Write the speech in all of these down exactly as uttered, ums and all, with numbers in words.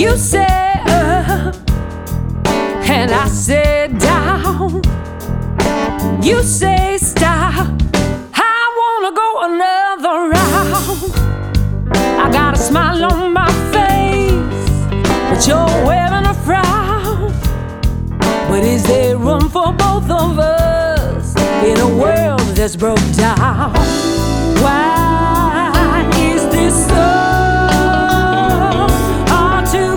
You say up, and I say down. You say stop, I wanna go another round. I got a smile on my face, but you're wearing a frown. But is there room for both of us in a world that's broke down? Why is this so hard to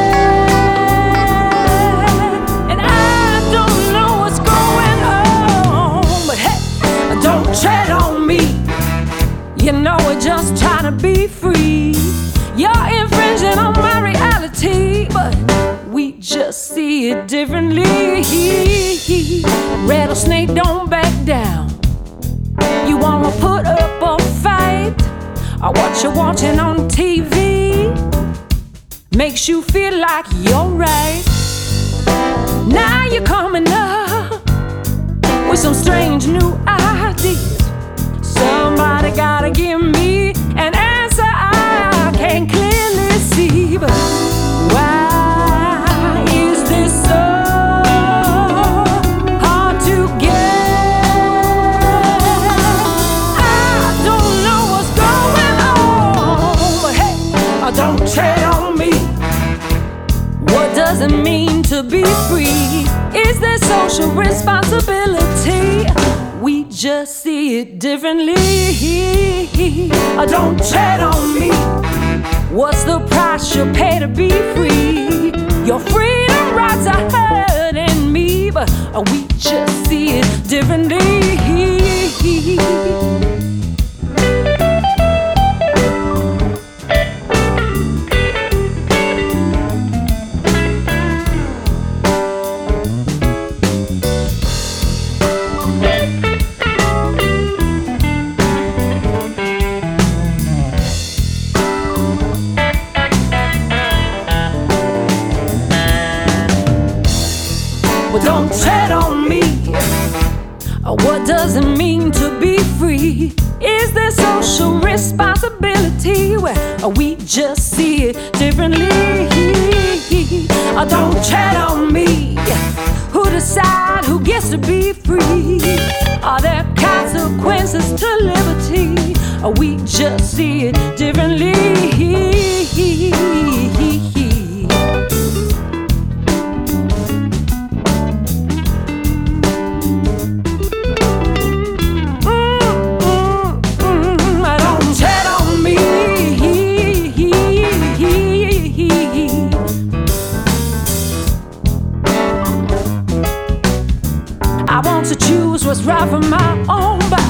get? And I don't know what's going on, but hey, don't tread on me. You know we're just trying to be free. You're infringing on my reality, but we just see it differently. Rattlesnake, don't back down. You wanna put up a fight, or what you're watching on T V makes you feel like you're right. Now you're coming up with some strange new ideas. Somebody gotta give me an answer I can't clearly see. But why is this so hard to get? I don't know what's going on, but hey, don't tread on me. What does it mean to be free? Is there social responsibility? We just see it differently. Don't tread on me. What's the price you pay to be free? Your freedom rights are hurting me, but we just see it differently. Don't tread on me. What does it mean to be free? Is there social responsibility? Well, we just see it differently. Don't tread on me. Who decide who gets to be free? Are there consequences to liberty? We just see it differently. I want to choose what's right for my own body.